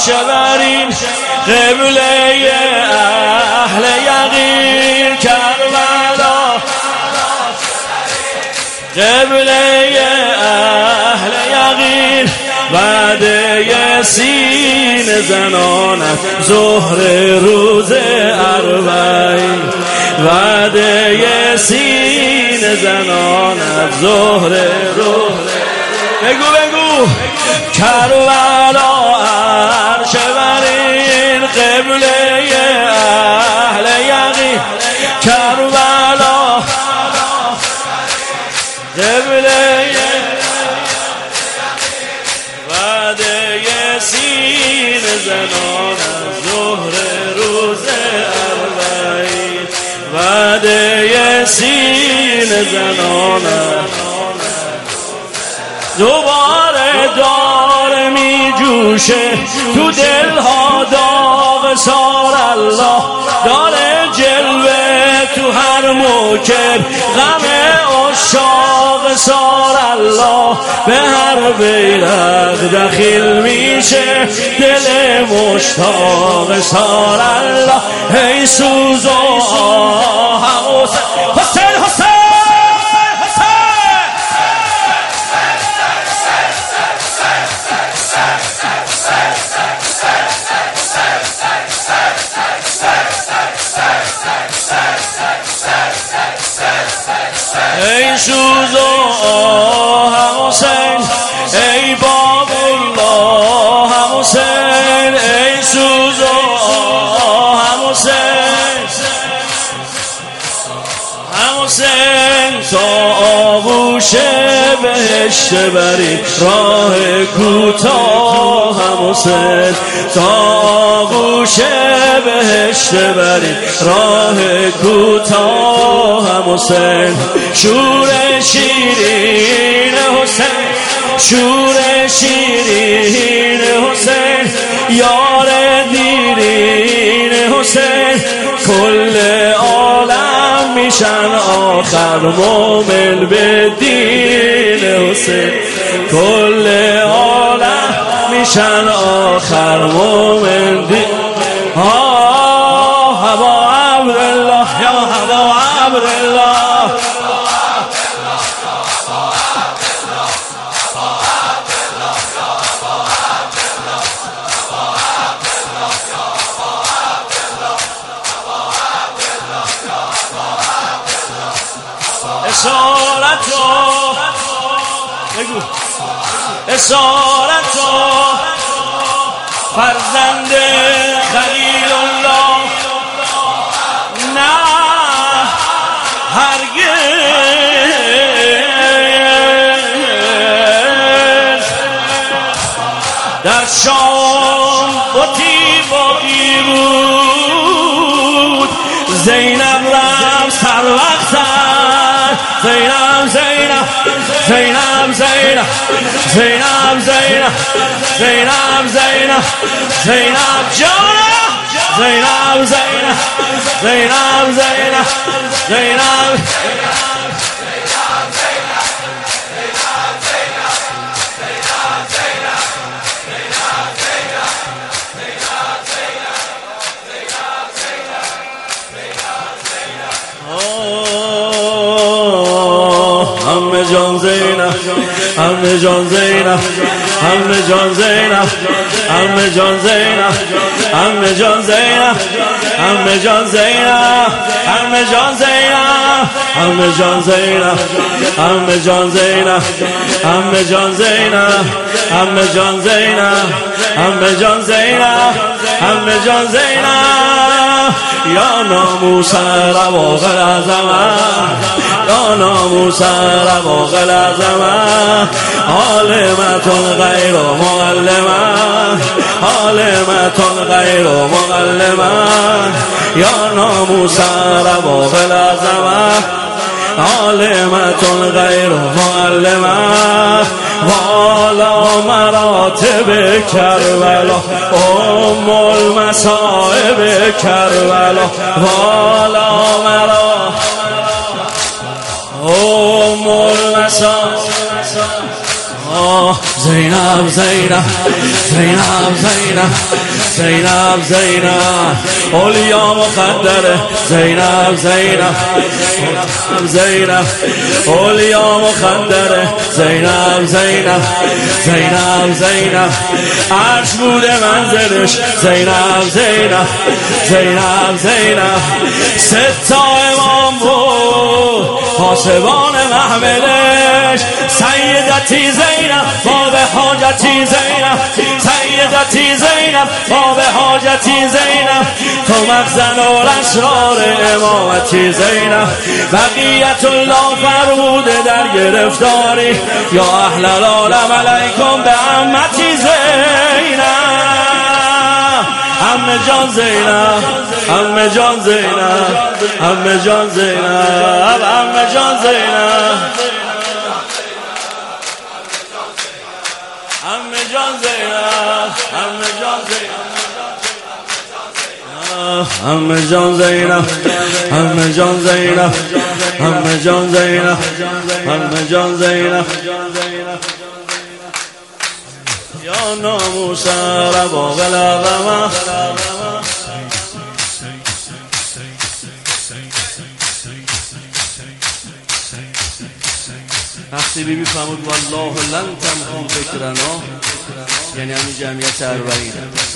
عرش برین قبله اهل یقین کربلا قبله اهل یقین وعده سین زنانت ظهر روز اربعین وعده سین زنانت ظهر روز بگو کربلا عرش برین قبله اهل یقین کربلا قبله وعده سین زنانت ظهر روز اربعین وعده سین زنانت دوباره دار می جوشه تو دلها داغ سار الله داره جلوه تو هر موکب غم عشاق سار الله به هر بیرق دخیل میشه دل مشتاق سار الله ای سوز و آه حسین حسین ای سوز و آه حسین ای باب الله حسین ای سوز و آه حسین حسین تا آغوش بهشت بری راه کوتاه حسین تا آغوش بهشت بری راه کوتاه حسین شور شیرین حسین شور شیرین حسین یار دیرین حسین کل عالم میشن آخر مومن به دین حسین کل عالم میشن آخر مومن دین هوا عبدالله یا هوا عبدالله اسارتو بگو اسارتو فرزند خلیل الله نه هرگز در شام بطی باقی بود زینب رفت سر وقتن زینب زینب زینب زینب زینب زینب زینب زینب زینب جانم زینب زینب زینب زینب زینب همه جان زینب همه جان زینب همه جان زینب همه جان زینب همه جان زینب همه جان زینب همه جان زینب همه جان زینب همه جان زینب همه جان زینب همه جان زینب همه جان زینب همه جان زینب یا ناموس رواقل عظمت یا ناموس رواقل عظمت عالمتون غیر معلمت عالمتون غیر معلمت یا ناموس رواقل عظمت عالمتون غیر معلمت والا مراتب کربلا ام المصائب کربلا والا ام المصائب زینب زینب زینب زینب زینب زینب زینب اولیا مقدره زینب زینب زینب اولیا مقدره زینب زینب زینب زینب عرش بوده منزلش زینب زینب زینب زینب ستا امام بود حاسبان محملش سیدتی زینب باب حاجتی زینب سیدتی زینب باب حاجتی زینب تو مخزن الاسرار امامتی زینب بقیت الله فرموده در گرفتاری یا اهل العالم علیکم به عمتی زینب عمه جان زینب عمه جان زینب عمه جان زینب عمه جان زینب عمه جان زینب عمه جان زینب عمه جان زینب عمه جان زینب عمه جان زینب عمه جان زینب یا ناموس ربا بلاغمه وقتی بیبی فرمود والله لن تمحو فکرنا یعنی همین جمعیت اربعین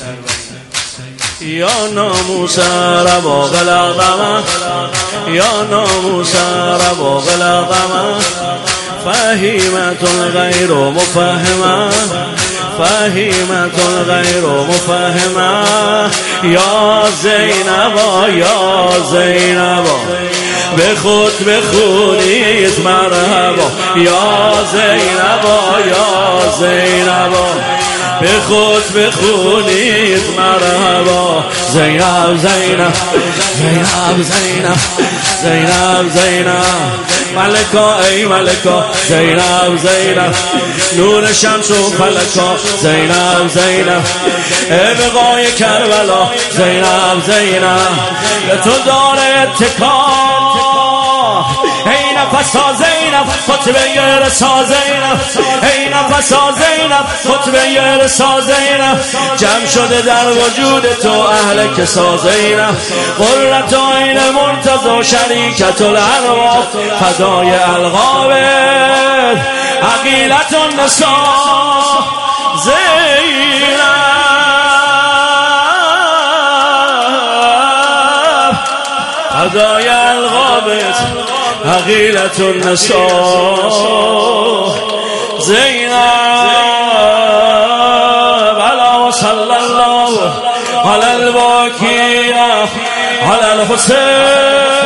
یا ناموس ربا بلاغمه یا ناموس ربا بلاغمه فهیمت غیر مفهمه فهیمت غیر مفهمه یا زینبا یا زینبا به خود بخونید مرحبا یا زینبا یا زینبا به خود بخونید مرحبا زینب زینب زینب زینب زینب زینب ملکا ای ملکا زینب زینب نور شمس و فلکا زینب زینب ابقای کربلا زینب زینب به تو داره اتکا ای نفسا زینب خطبه رسا زینب ای نفسا زینب خطبه رسا زینب جمع شده در وجود تو اهل کسا زینب قررت عین مرتضی شریکت الارواح فدای القاب عقیلت النساء زینب فدای القابت عقیلت النساء زینب علی و صلی الله علی الباقین علی الحسین